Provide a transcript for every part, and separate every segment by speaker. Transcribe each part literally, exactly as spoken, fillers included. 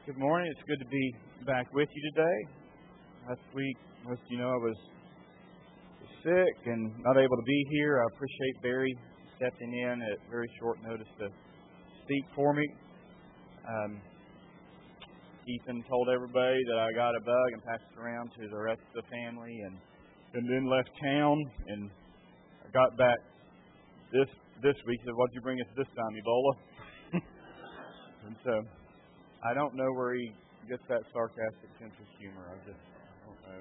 Speaker 1: Good morning. It's good to be back with you today. Last week, most of you know I was sick and not able to be here. I appreciate Barry stepping in at very short notice to speak for me. Um, Ethan told everybody that I got a bug and passed it around to the rest of the family, and, and then left town. And I got back this this week. He said, "What'd you bring us this time, Ebola?" And so I don't know where he gets that sarcastic sense of humor. I just I don't know.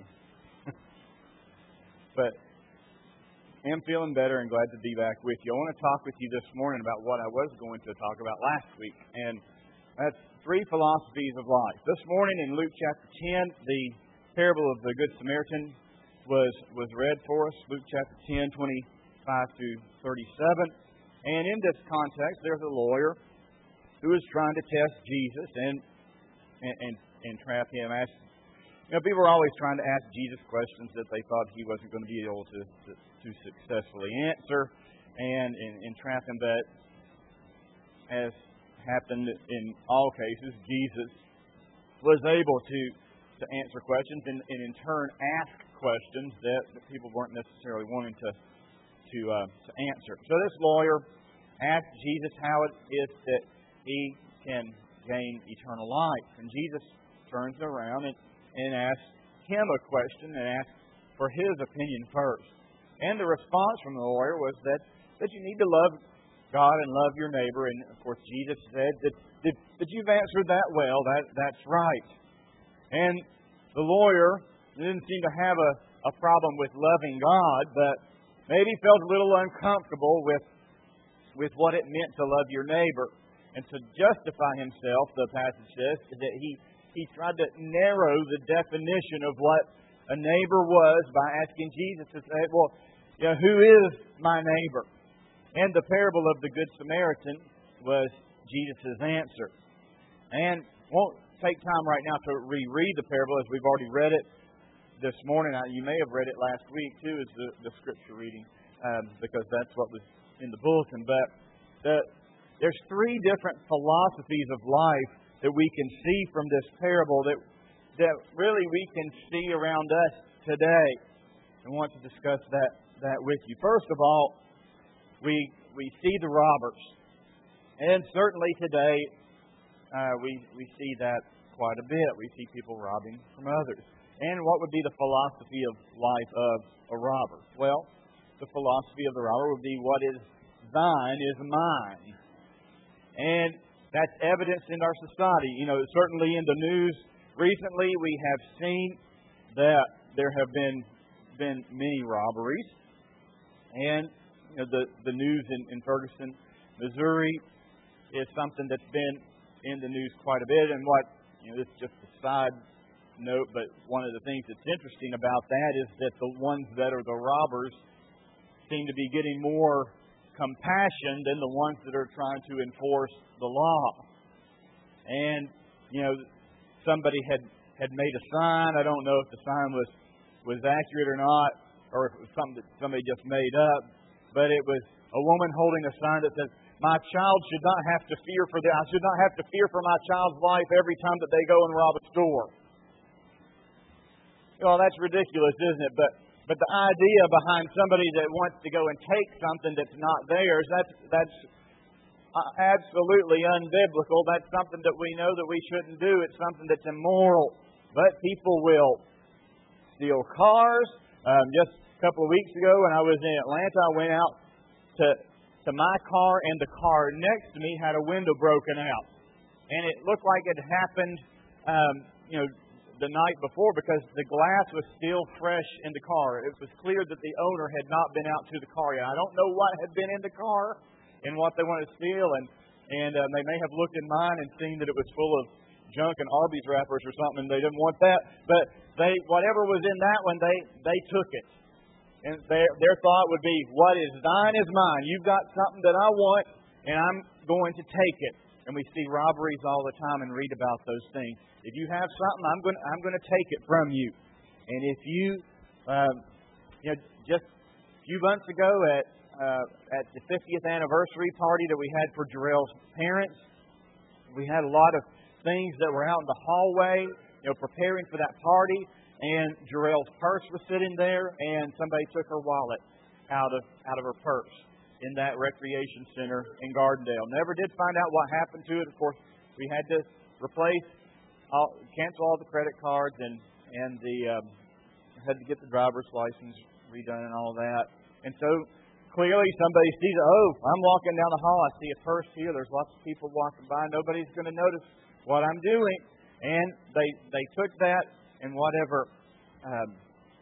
Speaker 1: But I'm feeling better and glad to be back with you. I want to talk with you this morning about what I was going to talk about last week, and that's three philosophies of life. This morning in Luke chapter ten, the parable of the Good Samaritan was was read for us. Luke chapter ten, twenty-five to thirty-seven. And in this context, there's a lawyer who is trying to test Jesus and and, and, and trap him. Ask, you know, people are always trying to ask Jesus questions that they thought he wasn't going to be able to, to, to successfully answer and, and, and trap him. But as happened in all cases, Jesus was able to, to answer questions and, and in turn ask questions that, that people weren't necessarily wanting to, to, uh, to answer. So this lawyer asked Jesus how it is that he can gain eternal life. And Jesus turns around and, and asks him a question and asks for his opinion first. And the response from the lawyer was that, that you need to love God and love your neighbor. And, of course, Jesus said that, that, that you've answered that well. That That's right. And the lawyer didn't seem to have a, a problem with loving God, but maybe felt a little uncomfortable with, with what it meant to love your neighbor. And to justify himself, the passage says, that he, he tried to narrow the definition of what a neighbor was by asking Jesus to say, well, you know, who is my neighbor? And the parable of the Good Samaritan was Jesus' answer. And won't take time right now to reread the parable as we've already read it this morning. You may have read it last week, too, as the, the scripture reading, um, because that's what was in the bulletin. But the There's three different philosophies of life that we can see from this parable that that really we can see around us today. I want to discuss that, that with you. First of all, we we see the robbers. And certainly today uh, we, we see that quite a bit. We see people robbing from others. And what would be the philosophy of life of a robber? Well, the philosophy of the robber would be what is thine is mine. And that's evidenced in our society. You know, certainly in the news recently, we have seen that there have been been many robberies. And you know, the the news in, in Ferguson, Missouri, is something that's been in the news quite a bit. And what you know, it's just a side note, but one of the things that's interesting about that is that the ones that are the robbers seem to be getting more compassion than the ones that are trying to enforce the law. And, you know, somebody had, had made a sign. I don't know if the sign was, was accurate or not, or if it was something that somebody just made up. But it was a woman holding a sign that says, "My child should not have to fear for the, I should not have to fear for my child's life every time that they go and rob a store." Well, that's ridiculous, isn't it? But But the idea behind somebody that wants to go and take something that's not theirs, that's that's absolutely unbiblical. That's something that we know that we shouldn't do. It's something that's immoral. But people will steal cars. Um, just a couple of weeks ago when I was in Atlanta, I went out to, to my car, and the car next to me had a window broken out. And it looked like it happened, um, you know, the night before, because the glass was still fresh in the car. It was clear that the owner had not been out to the car yet. I don't know what had been in the car and what they wanted to steal, and and uh, they may have looked in mine and seen that it was full of junk and Arby's wrappers or something, and they didn't want that. But they whatever was in that one, they they took it, and their their thought would be, "What is thine is mine. You've got something that I want, and I'm going to take it." And we see robberies all the time and read about those things. If you have something, I'm going, I'm going to take it from you. And if you, um, you know, just a few months ago at uh, at the fiftieth anniversary party that we had for Jarrell's parents, we had a lot of things that were out in the hallway, you know, preparing for that party. And Jarrell's purse was sitting there, and somebody took her wallet out of out of her purse in that recreation center in Gardendale. Never did find out what happened to it. Of course, we had to replace, all, cancel all the credit cards, and and the um, had to get the driver's license redone and all that. And so clearly somebody sees, oh, I'm walking down the hall, I see a purse here. There's lots of people walking by. Nobody's going to notice what I'm doing. And they they took that. And whatever, um,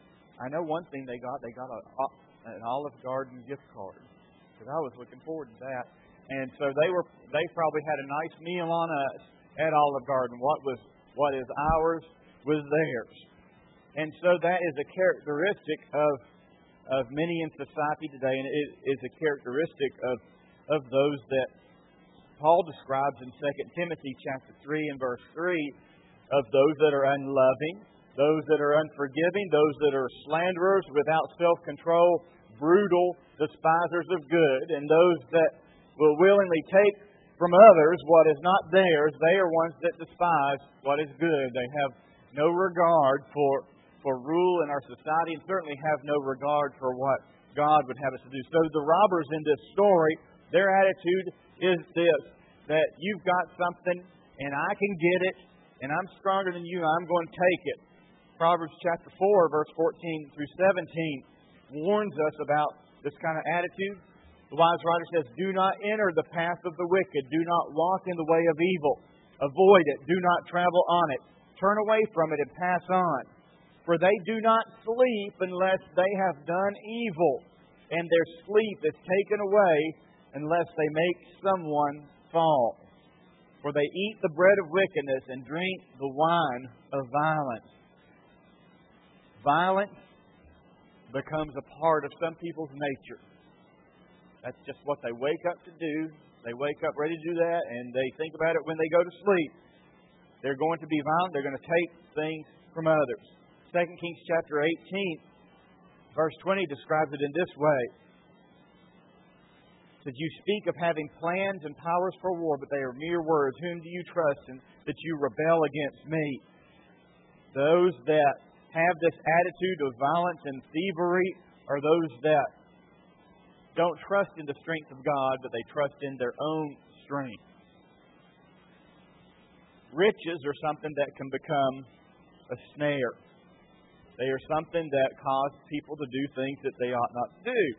Speaker 1: I know one thing they got, they got a, an Olive Garden gift card. Because I was looking forward to that. And so they were, they probably had a nice meal on us at Olive Garden. What was, what is ours was theirs. And so that is a characteristic of, of many in society today. And it is a characteristic of, of those that Paul describes in Second Timothy chapter three and verse three, of those that are unloving, those that are unforgiving, those that are slanderers, without self-control, brutal, despisers of good, and those that will willingly take from others what is not theirs. They are ones that despise what is good. They have no regard for, for rule in our society, and certainly have no regard for what God would have us to do. So the robbers in this story, their attitude is this, that you've got something and I can get it, and I'm stronger than you, I'm going to take it. Proverbs chapter four, verse fourteen through seventeen warns us about this kind of attitude. The wise writer says, do not enter the path of the wicked. Do not walk in the way of evil. Avoid it. Do not travel on it. Turn away from it and pass on. For they do not sleep unless they have done evil, and their sleep is taken away unless they make someone fall. For they eat the bread of wickedness and drink the wine of violence. Violence becomes a part of some people's nature. That's just what they wake up to do. They wake up ready to do that, and they think about it when they go to sleep. They're going to be violent. They're going to take things from others. Second Kings chapter eighteen, verse twenty describes it in this way. It says, you speak of having plans and powers for war, but they are mere words. Whom do you trust in that you rebel against me? Those that have this attitude of violence and thievery are those that don't trust in the strength of God, but they trust in their own strength. Riches are something that can become a snare. They are something that cause people to do things that they ought not to do.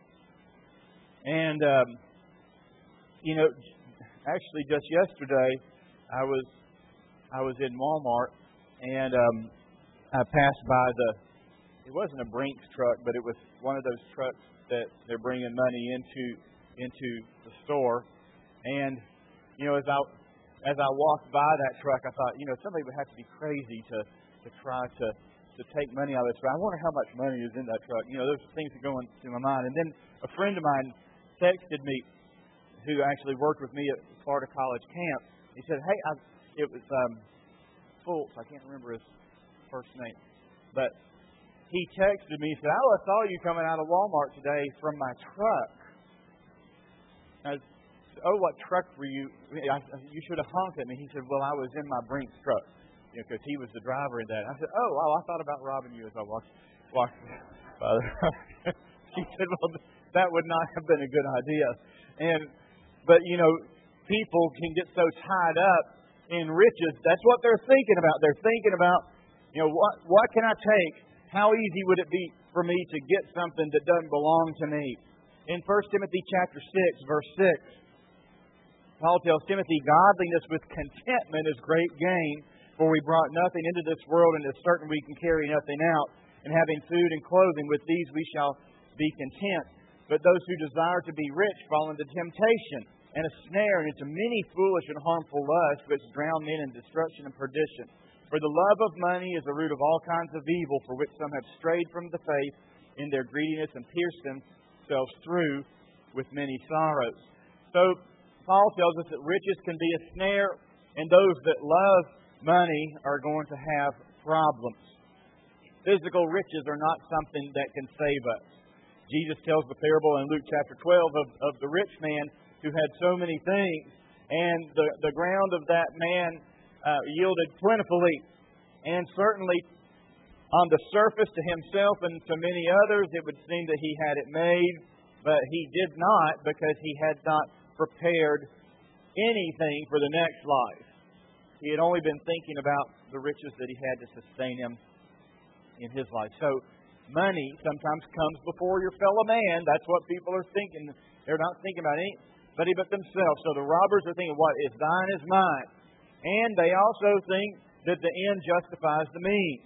Speaker 1: And, um, you know, actually just yesterday, I was I was in Walmart, and um, I passed by the, it wasn't a Brinks truck, but it was one of those trucks that they're bringing money into into the store. And, you know, as I as I walked by that truck, I thought, you know, somebody would have to be crazy to, to try to, to take money out of this. But I wonder how much money is in that truck. You know, those things are going through my mind. And then a friend of mine texted me, who actually worked with me at Florida College camp. He said, hey, I, it was um, Fultz. I can't remember his first name. But he texted me and said, oh, I saw you coming out of Walmart today from my truck. I said, oh, what truck were you? I, you should have honked at me. He said, well, I was in my Brinks truck, you know, because he was the driver in that. I said, oh, wow, I thought about robbing you as I walked, walked by the He said, well, that would not have been a good idea. And But, you know, people can get so tied up in riches. That's what they're thinking about. They're thinking about, you know, what what can I take? How easy would it be for me to get something that doesn't belong to me? In First Timothy chapter six, verse six, Paul tells Timothy, godliness with contentment is great gain, for we brought nothing into this world, and it is certain we can carry nothing out. And having food and clothing, with these we shall be content. But those who desire to be rich fall into temptation and a snare, and into many foolish and harmful lusts, which drown men in destruction and perdition. For the love of money is the root of all kinds of evil, for which some have strayed from the faith in their greediness and pierced themselves through with many sorrows. So Paul tells us that riches can be a snare, and those that love money are going to have problems. Physical riches are not something that can save us. Jesus tells the parable in Luke chapter twelve of, of the rich man who had so many things, and the, the ground of that man uh, yielded plentifully. And certainly on the surface to himself and to many others, it would seem that he had it made. But he did not, because he had not prepared anything for the next life. He had only been thinking about the riches that he had to sustain him in his life. So money sometimes comes before your fellow man. That's what people are thinking. They're not thinking about anybody but themselves. So the robbers are thinking, what is thine is mine. And they also think that the end justifies the means.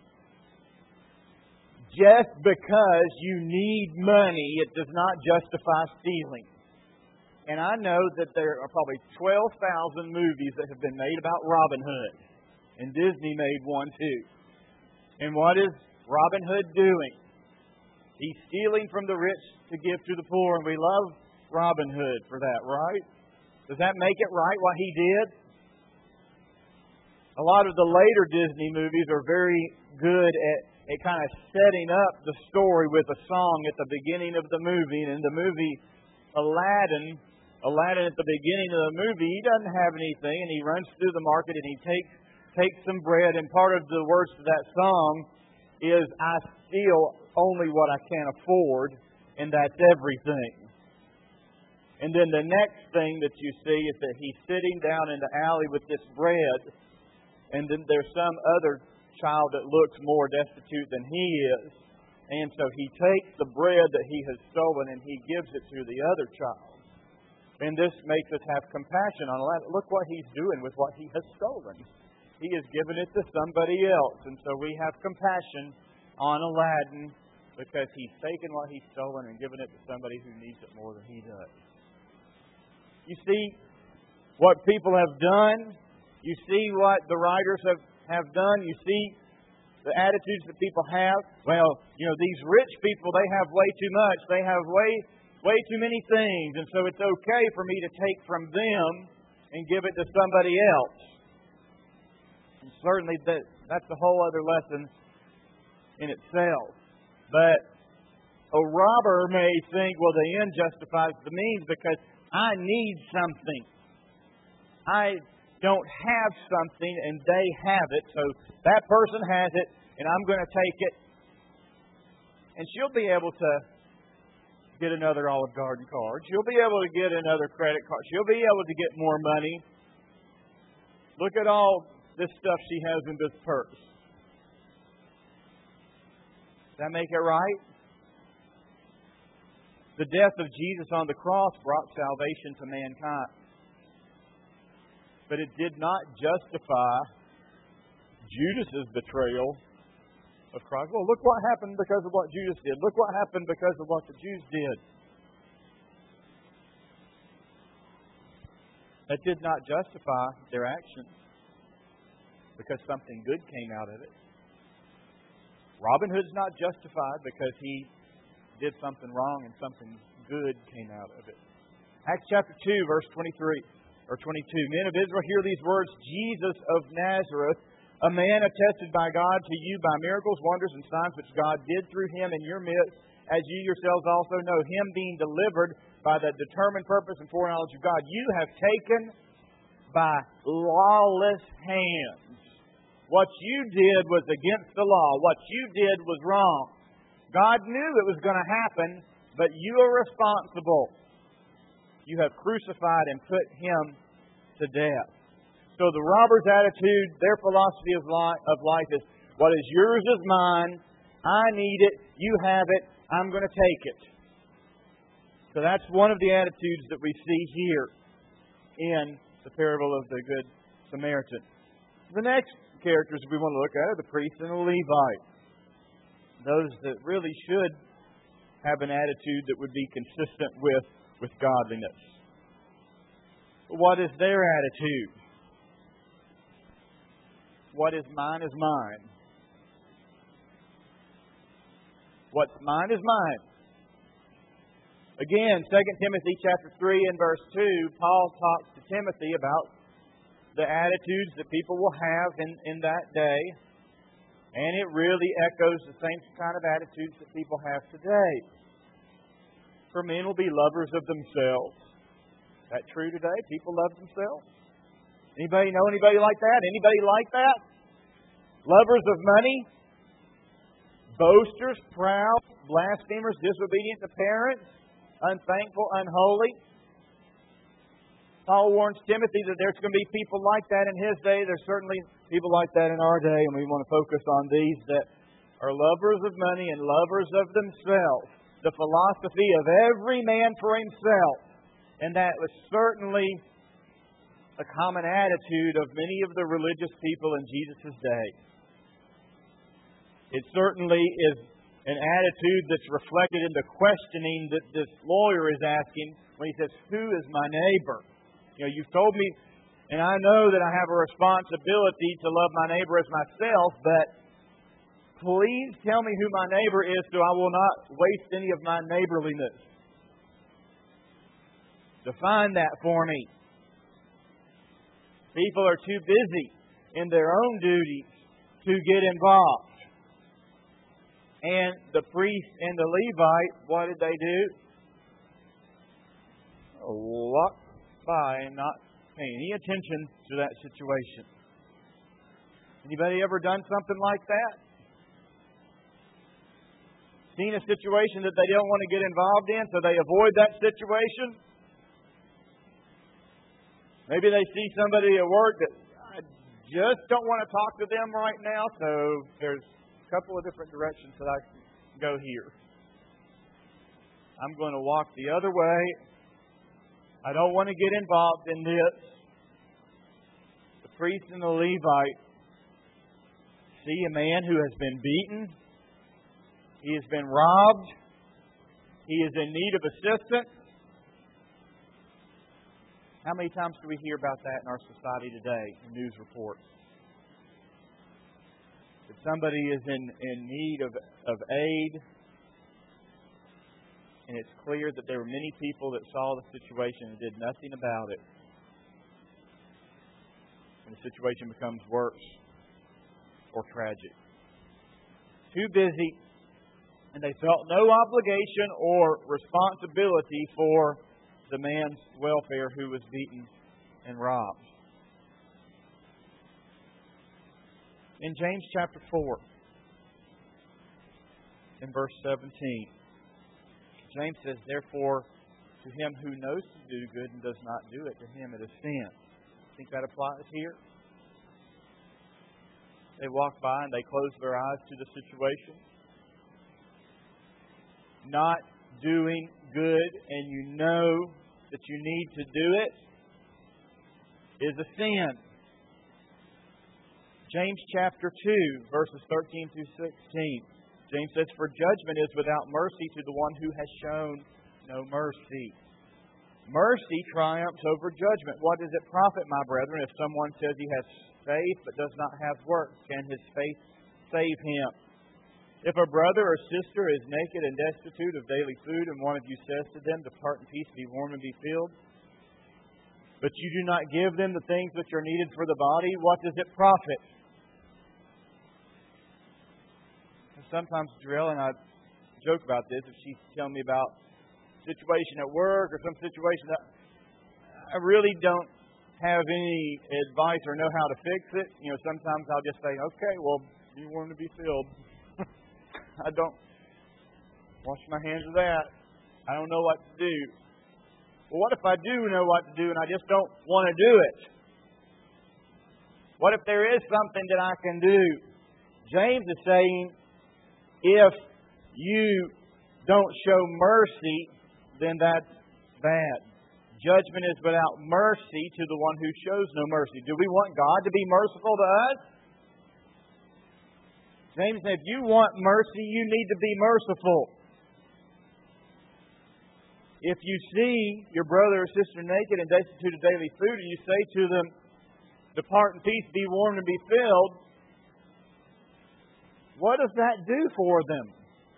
Speaker 1: Just because you need money, it does not justify stealing. And I know that there are probably twelve thousand movies that have been made about Robin Hood. And Disney made one too. And what is Robin Hood doing? He's stealing from the rich to give to the poor. And we love Robin Hood for that, right? Does that make it right what he did? A lot of the later Disney movies are very good at, at kind of setting up the story with a song at the beginning of the movie. And in the movie Aladdin, Aladdin at the beginning of the movie, he doesn't have anything, and he runs through the market and he takes takes some bread. And part of the words to that song is, I steal only what I can afford, and that's everything. And then the next thing that you see is that he's sitting down in the alley with this bread, and then there's some other child that looks more destitute than he is. And so he takes the bread that he has stolen and he gives it to the other child. And this makes us have compassion on Aladdin. Look what he's doing with what he has stolen. He has given it to somebody else. And so we have compassion on Aladdin because he's taken what he's stolen and given it to somebody who needs it more than he does. You see what people have done. You see what the writers have, have done. You see the attitudes that people have. Well, you know, these rich people, they have way too much. They have way, way too many things. And so it's okay for me to take from them and give it to somebody else. And certainly that, that's a whole other lesson in itself. But a robber may think, well, the end justifies the means because I need something. I don't have something and they have it, so that person has it and I'm going to take it. And she'll be able to get another Olive Garden card. She'll be able to get another credit card. She'll be able to get more money. Look at all this stuff she has in this purse. Does that make it right? The death of Jesus on the cross brought salvation to mankind. But it did not justify Judas' betrayal of Christ. Well, look what happened because of what Judas did. Look what happened because of what the Jews did. That did not justify their actions because something good came out of it. Robin Hood's not justified because he did something wrong and something good came out of it. Acts chapter two, verse twenty-three or twenty-two. Men of Israel, hear these words. Jesus of Nazareth, a man attested by God to you by miracles, wonders, and signs which God did through him in your midst, as you yourselves also know, him being delivered by the determined purpose and foreknowledge of God, you have taken by lawless hands. What you did was against the law. What you did was wrong. God knew it was going to happen, but you are responsible. You have crucified and put him to death. So the robber's attitude, their philosophy of life is, what is yours is mine. I need it. You have it. I'm going to take it. So that's one of the attitudes that we see here in the parable of the Good Samaritan. The next characters we want to look at are the priest and the Levite. Those that really should have an attitude that would be consistent with, with godliness. What is their attitude? What is mine is mine. What's mine is mine. Again, Second Timothy chapter three and verse two, Paul talks to Timothy about the attitudes that people will have in, in that day. And it really echoes the same kind of attitudes that people have today. For men will be lovers of themselves. Is that true today? People love themselves? Anybody know anybody like that? Anybody like that? Lovers of money, boasters, proud, blasphemers, disobedient to parents, unthankful, unholy. Paul warns Timothy that there's going to be people like that in his day. There's certainly people like that in our day, and we want to focus on these that are lovers of money and lovers of themselves. The philosophy of every man for himself. And that was certainly a common attitude of many of the religious people in Jesus' day. It certainly is an attitude that's reflected in the questioning that this lawyer is asking when he says, "Who is my neighbor?" You know, you've told me, and I know that I have a responsibility to love my neighbor as myself, but please tell me who my neighbor is so I will not waste any of my neighborliness. Define that for me. People are too busy in their own duties to get involved. And the priest and the Levite, what did they do? Walk by and not pay any attention to that situation. Anybody ever done something like that? Seen a situation that they don't want to get involved in, so they avoid that situation? Maybe they see somebody at work that I just don't want to talk to them right now, so there's a couple of different directions that I can go here. I'm going to walk the other way. I don't want to get involved in this. The priest and the Levite see a man who has been beaten. He has been robbed. He is in need of assistance. How many times do we hear about that in our society today in news reports? If somebody is in, in need of, of aid, and it's clear that there were many people that saw the situation and did nothing about it, and the situation becomes worse or tragic. Too busy, and they felt no obligation or responsibility for the man's welfare who was beaten and robbed. In James chapter four, in verse seventeen, James says, "Therefore, to him who knows to do good and does not do it, to him it is sin." Think that applies here? They walk by and they close their eyes to the situation. Not doing good and you know that you need to do it is a sin. James chapter two, verses thirteen through sixteen. James says, "For judgment is without mercy to the one who has shown no mercy." Mercy triumphs over judgment. What does it profit, my brethren, if someone says he has faith but does not have works? Can his faith save him? If a brother or sister is naked and destitute of daily food, and one of you says to them, "Depart in peace, be warm and be filled," but you do not give them the things which are needed for the body, what does it profit? Sometimes Jarrell and I joke about this. If she's telling me about a situation at work or some situation that I really don't have any advice or know how to fix it, you know, sometimes I'll just say, "Okay, well, be warm to be filled." I don't wash my hands of that. I don't know what to do. Well, what if I do know what to do and I just don't want to do it? What if there is something that I can do? James is saying, if you don't show mercy, then that's bad. Judgment is without mercy to the one who shows no mercy. Do we want God to be merciful to us? James said, if you want mercy, you need to be merciful. If you see your brother or sister naked and destitute of daily food, and you say to them, "Depart in peace, be warmed and be filled," what does that do for them?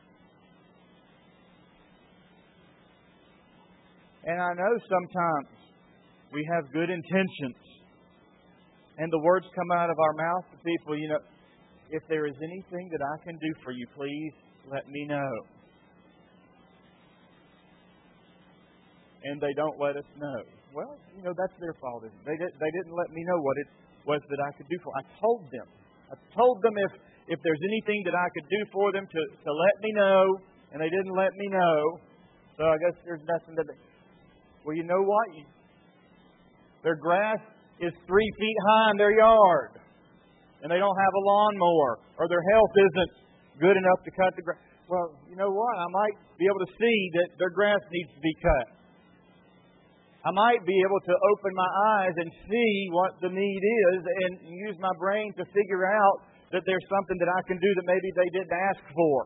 Speaker 1: And I know sometimes we have good intentions, and the words come out of our mouth to people, you know, "If there is anything that I can do for you, please let me know." And they don't let us know. well, you know, that's their fault. Isn't it? They, did, they didn't let me know what it was that I could do for them. I told them. I told them if, if there's anything that I could do for them to, to let me know, and they didn't let me know. So I guess there's nothing that they... Well, you know what? You, their grass is three feet high in their yard, and they don't have a lawnmower, or their health isn't good enough to cut the grass. Well, you know what? I might be able to see that their grass needs to be cut. I might be able to open my eyes and see what the need is and use my brain to figure out that there's something that I can do that maybe they didn't ask for.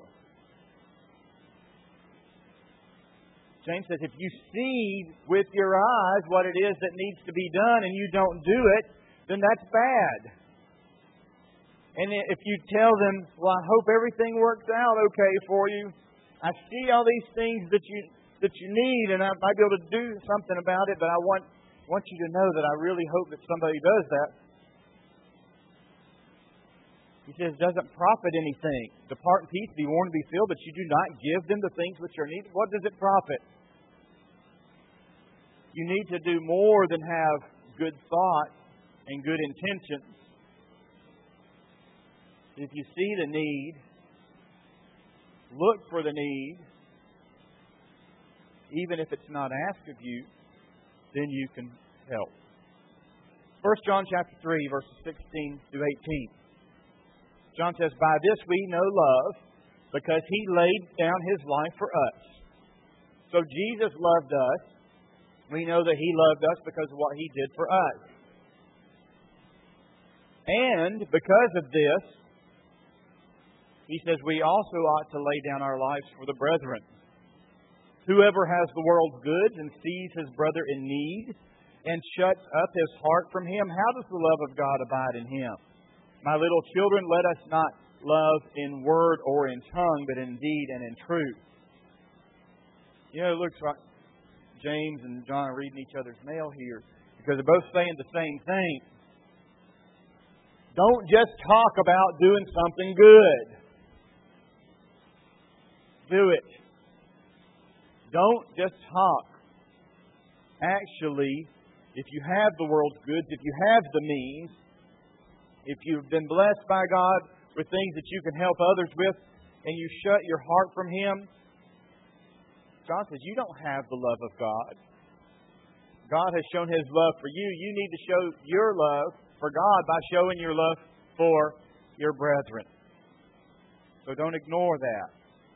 Speaker 1: James says, if you see with your eyes what it is that needs to be done and you don't do it, then that's bad. And if you tell them, well, I hope everything works out okay for you. I see all these things that you that you need, and I might be able to do something about it, but I want want you to know that I really hope that somebody does that. He says, doesn't profit anything. Depart in peace, be warned, be filled, but you do not give them the things which are needed. What does it profit? You need to do more than have good thoughts and good intentions. If you see the need, look for the need, even if it's not asked of you, then you can help. First John chapter three, verses sixteen through eighteen. John says, by this we know love, because He laid down His life for us. So Jesus loved us. We know that He loved us because of what He did for us. And because of this, He says we also ought to lay down our lives for the brethren. Whoever has the world's goods and sees his brother in need and shuts up his heart from him, how does the love of God abide in him? My little children, let us not love in word or in tongue, but in deed and in truth. You know, it looks like James and John are reading each other's mail here because they're both saying the same thing. Don't just talk about doing something good. Do it. Don't just talk. Actually, if you have the world's goods, if you have the means, if you've been blessed by God with things that you can help others with, and you shut your heart from Him, John says you don't have the love of God. God has shown His love for you. You need to show your love for God by showing your love for your brethren. So don't ignore that.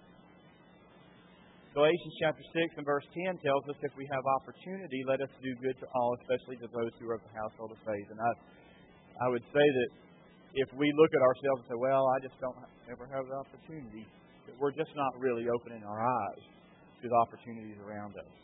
Speaker 1: Galatians chapter six and verse ten tells us if we have opportunity, let us do good to all, especially to those who are of the household of faith. And I, I would say that if we look at ourselves and say, well, I just don't ever have the opportunity, that we're just not really opening our eyes to the opportunities around us.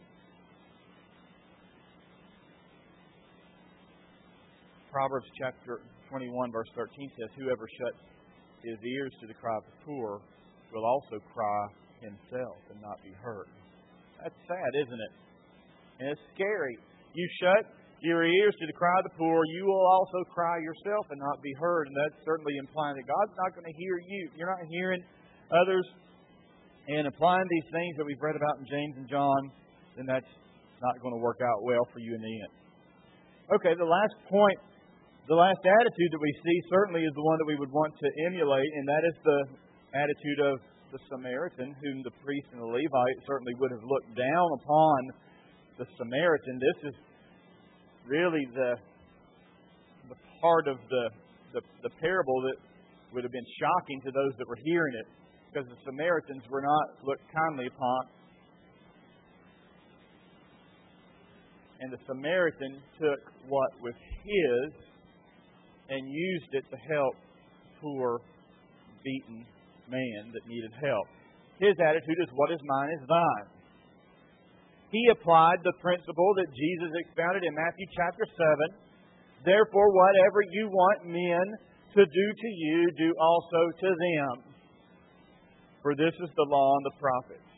Speaker 1: Proverbs chapter twenty-one verse thirteen says, whoever shuts his ears to the cry of the poor will also cry himself and not be heard. That's sad, isn't it? And it's scary. You shut your ears to the cry of the poor, you will also cry yourself and not be heard. And that's certainly implying that God's not going to hear you. You're not hearing others. And applying these things that we've read about in James and John, then that's not going to work out well for you in the end. Okay, the last point, the last attitude that we see certainly is the one that we would want to emulate, and that is the attitude of the Samaritan, whom the priest and the Levite certainly would have looked down upon the Samaritan. This is really the the part of the, the, the parable that would have been shocking to those that were hearing it, because the Samaritans were not looked kindly upon. And the Samaritan took what was his and used it to help poor, beaten man that needed help. His attitude is, what is mine is thine. He applied the principle that Jesus expounded in Matthew chapter seven. Therefore, whatever you want men to do to you, do also to them. For this is the law and the prophets.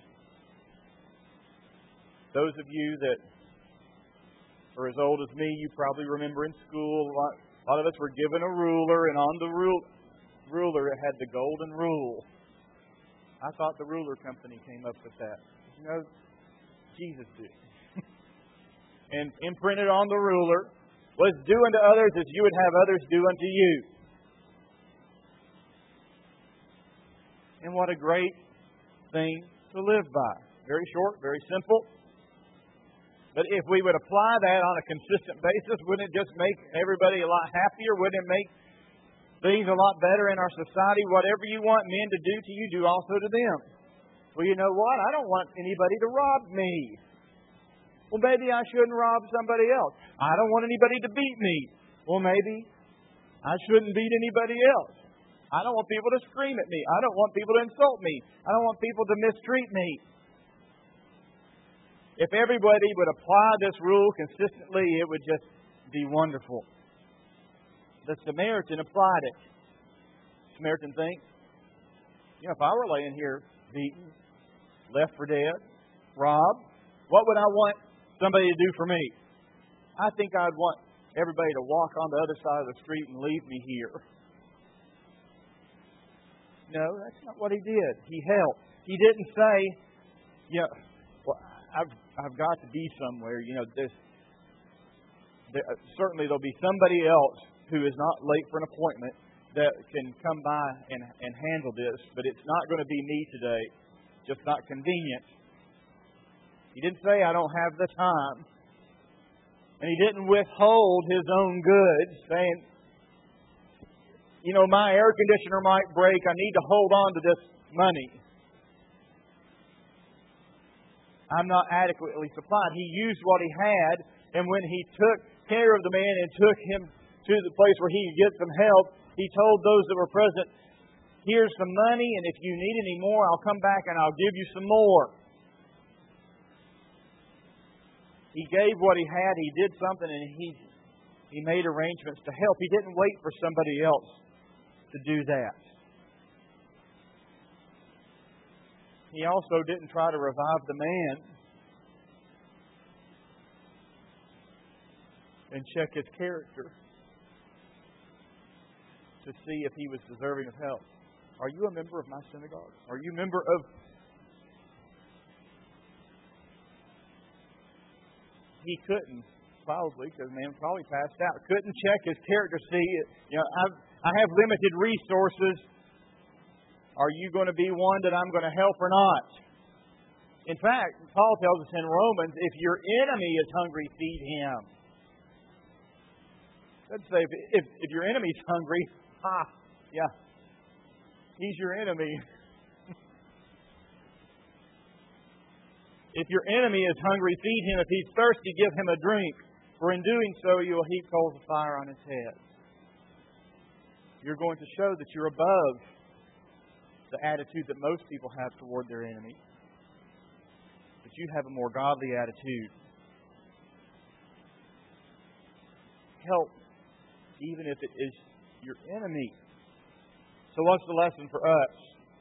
Speaker 1: Those of you that are as old as me, you probably remember in school, a lot, a lot of us were given a ruler, and on the rule, ruler it had the golden rule. I thought the ruler company came up with that. You know, Jesus did. and imprinted on the ruler was, do unto others as you would have others do unto you. And what a great thing to live by. Very short, very simple. But if we would apply that on a consistent basis, wouldn't it just make everybody a lot happier? Wouldn't it make things a lot better in our society? Whatever you want men to do to you, do also to them. Well, you know what? I don't want anybody to rob me. Well, maybe I shouldn't rob somebody else. I don't want anybody to beat me. Well, maybe I shouldn't beat anybody else. I don't want people to scream at me. I don't want people to insult me. I don't want people to mistreat me. If everybody would apply this rule consistently, it would just be wonderful. The Samaritan applied it. Samaritan thinks, you know, if I were laying here beaten, left for dead, robbed, what would I want somebody to do for me? I think I'd want everybody to walk on the other side of the street and leave me here. No, that's not what he did. He helped. He didn't say, you know, well, I've I've got to be somewhere. You know, this. There, certainly there'll be somebody else who is not late for an appointment that can come by and and handle this, but it's not going to be me today. Just not convenient. He didn't say I don't have the time, and he didn't withhold his own goods, saying, you know, my air conditioner might break. I need to hold on to this money. I'm not adequately supplied. He used what he had, and when he took care of the man and took him to the place where he could get some help, he told those that were present, here's some money, and if you need any more, I'll come back and I'll give you some more. He gave what he had, he did something, and he, he made arrangements to help. He didn't wait for somebody else to do that. He also didn't try to revive the man and check his character to see if he was deserving of help. Are you a member of my synagogue? Are you a member of... He couldn't, probably, because the man probably passed out. Couldn't check his character. See, you know, I've, I have limited resources. Are you going to be one that I'm going to help or not? In fact, Paul tells us in Romans, if your enemy is hungry, feed him. Let's say, if, if, if your enemy's hungry, ha, yeah, he's your enemy. If your enemy is hungry, feed him. If he's thirsty, give him a drink. For in doing so, you will heap coals of fire on his head. You're going to show that you're above the attitude that most people have toward their enemy. But you have a more godly attitude. Help, even if it is your enemy. So what's the lesson for us?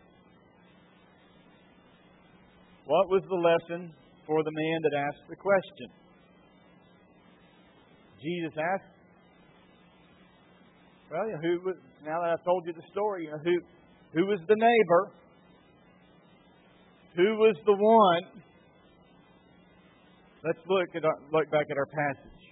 Speaker 1: What was the lesson for the man that asked the question? Jesus asked, well, you know, who was, now that I've told you the story, you know, who, who was the neighbor? Who was the one? Let's look at our, look back at our passage.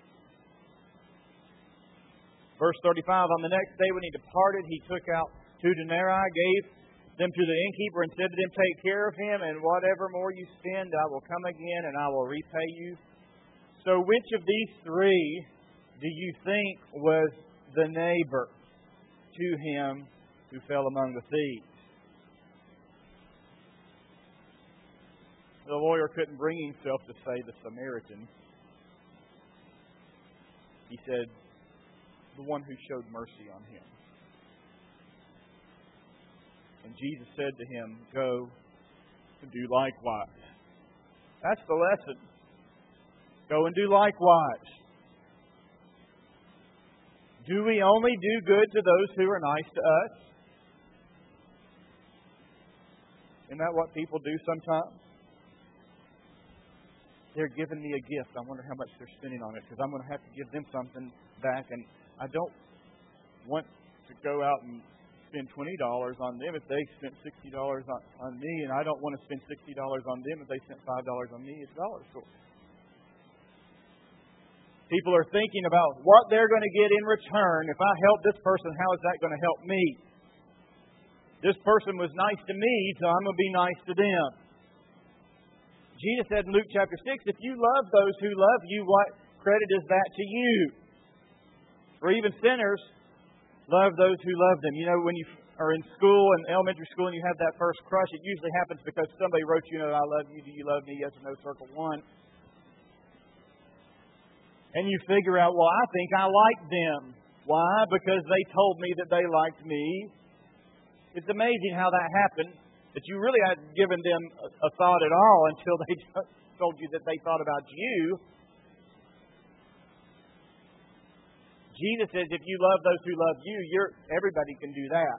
Speaker 1: Verse thirty-five, on the next day when he departed, he took out two denarii, gave them to the innkeeper, and said to them, take care of him, and whatever more you spend, I will come again, and I will repay you. So which of these three do you think was the neighbor to him who fell among the thieves? The lawyer couldn't bring himself to say the Samaritan. He said, the one who showed mercy on him. And Jesus said to him, go and do likewise. That's the lesson. Go and do likewise. Do we only do good to those who are nice to us? Isn't that what people do sometimes? They're giving me a gift. I wonder how much they're spending on it, because I'm going to have to give them something back. And I don't want to go out and spend twenty dollars on them if they spent sixty dollars on, on me, and I don't want to spend sixty dollars on them if they spent five dollars on me. It's a dollar store. People are thinking about what they're going to get in return. If I help this person, how is that going to help me? This person was nice to me, so I'm going to be nice to them. Jesus said in Luke chapter six, if you love those who love you, what credit is that to you? For even sinners love those who love them. You know, when you are in school, in elementary school, and you have that first crush, it usually happens because somebody wrote you, you know, I love you, do you love me, yes or no, circle one. And you figure out, well, I think I like them. Why? Because they told me that they liked me. It's amazing how that happened, that you really hadn't given them a, a thought at all until they told you that they thought about you. Jesus says, if you love those who love you, you're, everybody can do that.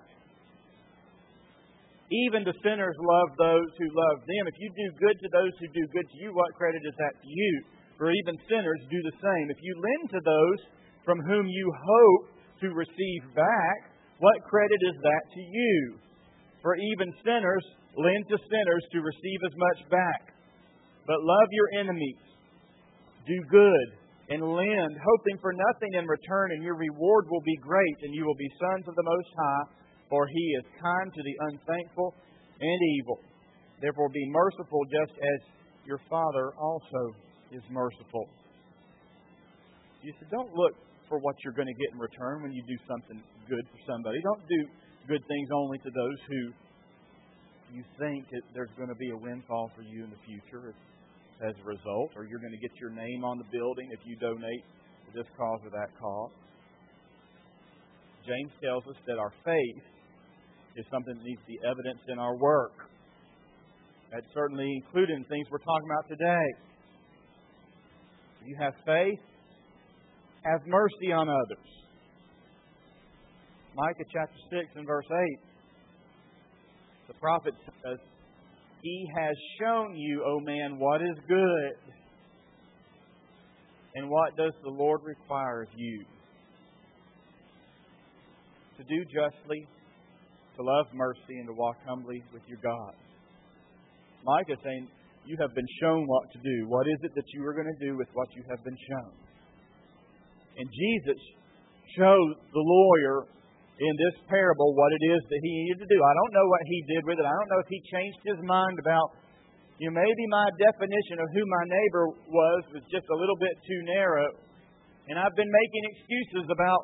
Speaker 1: Even the sinners love those who love them. If you do good to those who do good to you, what credit is that to you? For even sinners do the same. If you lend to those from whom you hope to receive back, what credit is that to you? For even sinners lend to sinners to receive as much back. But love your enemies. Do good and lend, hoping for nothing in return, and your reward will be great, and you will be sons of the Most High, for He is kind to the unthankful and evil. Therefore be merciful just as your Father also is merciful. You said, don't look for what you're going to get in return when you do something good for somebody. Don't do good things only to those who you think that there's going to be a windfall for you in the future as a result, or you're going to get your name on the building if you donate to this cause or that cause. James tells us that our faith is something that needs to be evidenced in our work. That's certainly included in things we're talking about today. If you have faith, have mercy on others. Micah chapter six and verse eight. The prophet says, He has shown you, O man, what is good. And what does the Lord require of you? To do justly, to love mercy, and to walk humbly with your God. Micah is saying, you have been shown what to do. What is it that you are going to do with what you have been shown? And Jesus showed the lawyer in this parable what it is that he needed to do. I don't know what he did with it. I don't know if he changed his mind about, you know, maybe my definition of who my neighbor was was just a little bit too narrow. And I've been making excuses about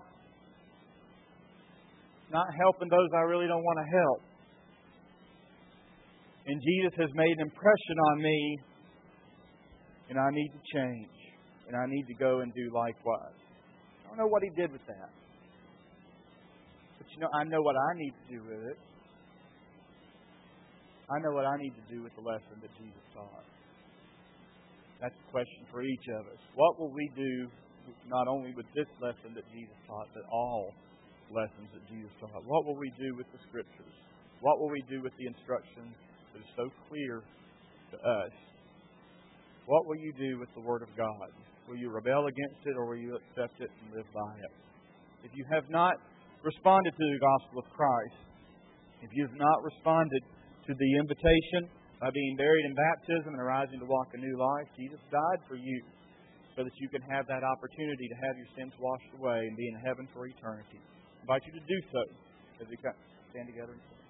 Speaker 1: not helping those I really don't want to help. And Jesus has made an impression on me, and I need to change. And I need to go and do likewise. I don't know what he did with that. But you know, I know what I need to do with it. I know what I need to do with the lesson that Jesus taught. That's a question for each of us. What will we do not only with this lesson that Jesus taught, but all lessons that Jesus taught? What will we do with the Scriptures? What will we do with the instruction that is so clear to us? What will you do with the Word of God? Will you rebel against it, or will you accept it and live by it? If you have not responded to the gospel of Christ, if you have not responded to the invitation by being buried in baptism and arising to walk a new life, Jesus died for you so that you can have that opportunity to have your sins washed away and be in heaven for eternity. I invite you to do so as we stand together and sing.